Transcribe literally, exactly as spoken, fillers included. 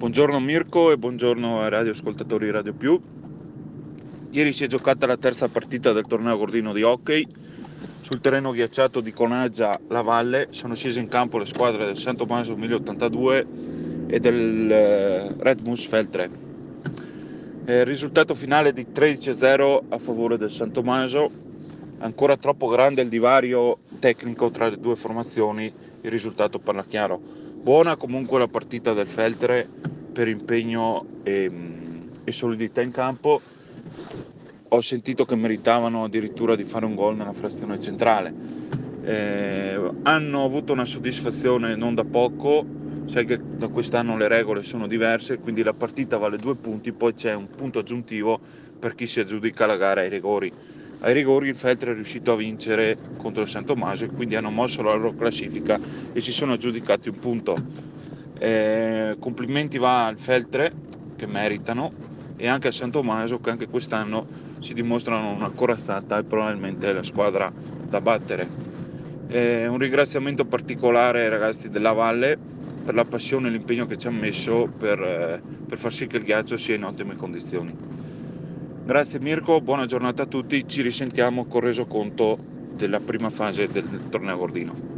Buongiorno Mirko e buongiorno ai radioascoltatori di Radio Più. Ieri si è giocata la terza partita del torneo Gordino di hockey. Sul terreno ghiacciato di Conaggia La Valle sono scese in campo le squadre del San Tommaso mille ottantadue e del eh, Red Moose Feltre. Eh, il risultato finale è di tredici a zero a favore del San Tommaso. Ancora troppo grande il divario tecnico tra le due formazioni, il risultato parla chiaro. Buona comunque la partita del Feltre per impegno e, e solidità in campo. Ho sentito che meritavano addirittura di fare un gol nella frazione centrale. Eh, hanno avuto una soddisfazione non da poco, sai che da quest'anno le regole sono diverse, quindi la partita vale due punti, poi c'è un punto aggiuntivo per chi si aggiudica la gara ai rigori. Ai rigori il Feltre è riuscito a vincere contro il San Tommaso e quindi hanno mosso la loro classifica e si sono aggiudicati un punto. Eh, complimenti va al Feltre, che meritano, e anche al San Tommaso, che anche quest'anno si dimostrano una corazzata e probabilmente la squadra da battere. Eh, un ringraziamento particolare ai ragazzi della Valle per la passione e l'impegno che ci hanno messo per, eh, per far sì che il ghiaccio sia in ottime condizioni. Grazie Mirko, buona giornata a tutti, ci risentiamo con resoconto della prima fase del torneo Gordino.